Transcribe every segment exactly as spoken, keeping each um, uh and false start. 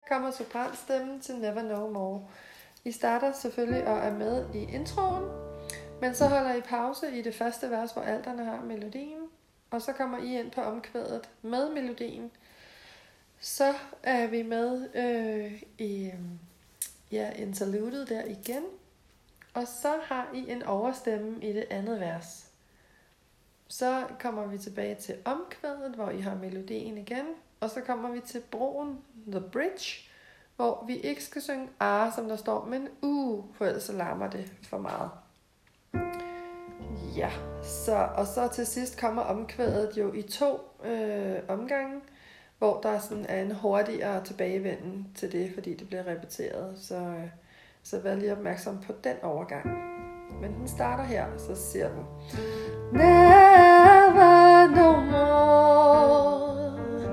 kommer sopranstemmen til Never No More. I starter selvfølgelig og er med i introen, men så holder I pause i det første vers, hvor alterne har melodien, og så kommer I ind på omkvædet med melodien. Så er vi med øh, i ja, interludet der igen, og så har I en overstemme i det andet vers. Så kommer vi tilbage til omkvædet, hvor I har melodien igen, og så kommer vi til broen, The Bridge, hvor vi ikke skal synge ah, som der står, men uh, for ellers så larmer det for meget. Ja, så, og så til sidst kommer omkvædet jo i to øh, omgange, hvor der sådan er en hurtigere tilbagevenden til det, fordi det bliver repeteret. Så, øh, så vær lige opmærksom på den overgang. Men den starter her, så siger den Never no more,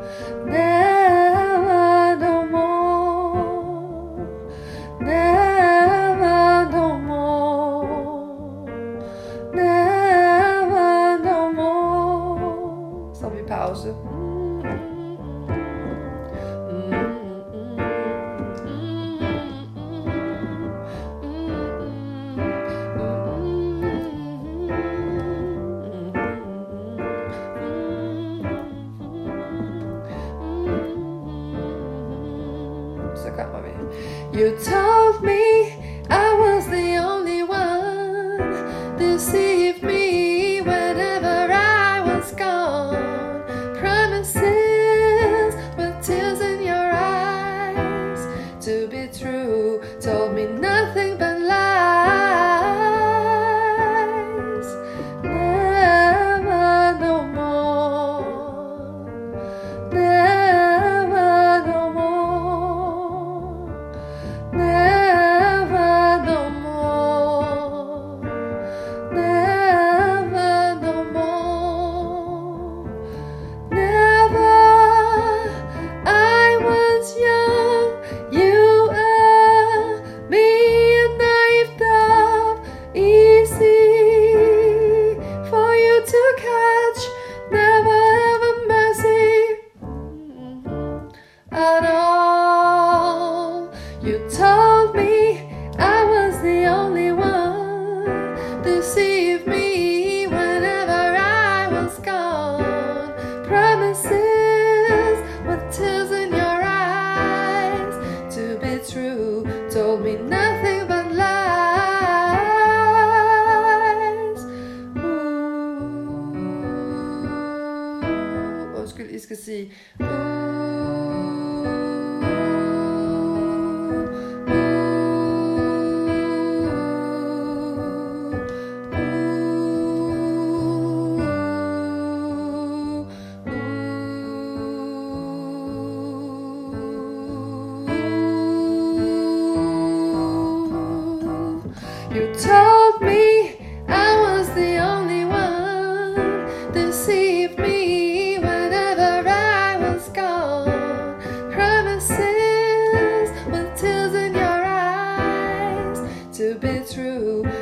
never no more, never no more, never no more. Så vi pause. You told me I was the only one, deceived me whenever I was gone. Promises with tears in your eyes to be true, told me nothing but lies. Never no more, never no more, never no more, never no more, never. I was young, you are me, and naive love, easy for you to catch, never ever mercy at all. You told me I was the only one, deceived me whenever I was gone. Promises with tears in your eyes to be true, told me nothing but lies. Ooh. Undskyld, I skal sige You told me I was the only one, deceived me whenever I was gone. Promises with tears in your eyes to be true,